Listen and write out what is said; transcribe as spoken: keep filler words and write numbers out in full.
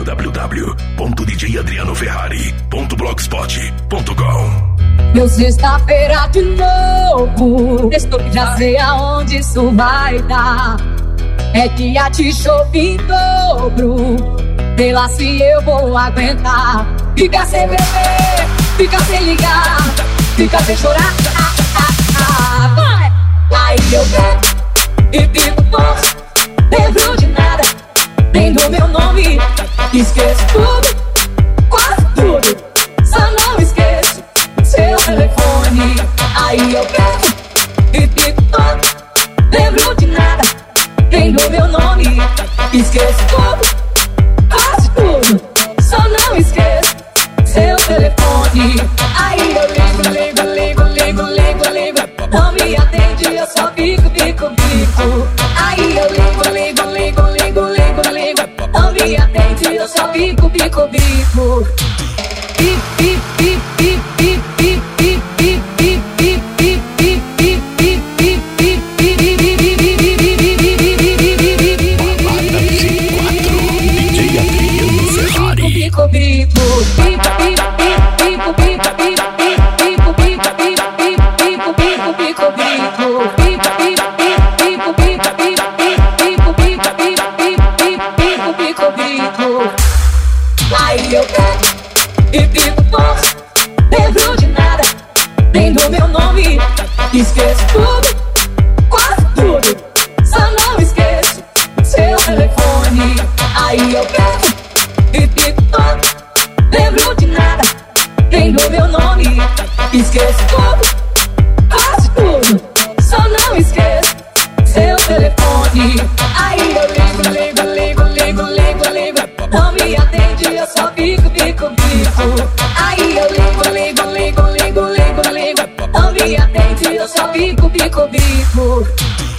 w w ponto d j adriano ferrari ponto blogspot ponto com. Meu sexta-feira de novo, estou já sei aonde isso vai dar. É dia de chover em dobro, sei lá se eu vou aguentar. Fica sem beber, fica sem ligar, fica sem chorar, ah, ah, ah, vai! Aí eu bebo e fico forte, lembro de nada, nem do meu nome. Esqueço tudo, quase tudo, só não esqueço seu telefone. Aí eu bebo e fico forte, lembro de nada, nem do meu nome. Esqueço tudo, quase tudo, só não esqueço seu telefone. Aí eu ligo, ligo, ligo, ligo, ligo, ligo, não me atende, eu só fico, fico, fico. Aí eu ligo, ligo, ligo, ligo, ligo, ligo, não me atende, eu só fico, fico, fico. Pi, pi, pi, pi, pi, pi, pi, pi, pi, pi, pi, pi, pi, pi, pi, pi, Bico, bico, bico, bico, bico, bico, bico, bico, bico, bico, bico, bico, bico, bico, bico. Aí eu pego e fico forte, lembro de nada, nem do meu nome. Esqueço tudo, quase tudo, só não esqueço seu telefone. Aí eu pego e fico todo, lembro de nada, nem do meu nome. Esqueço tudo, quase tudo, só não esqueço seu telefone. Aí eu ligo, ligo, ligo, ligo, ligo, ligo, não me atende, eu só fico, fico, fico. Aí eu ligo, ligo, ligo, ligo, ligo, ligo, não me atende, eu só fico, fico, fico.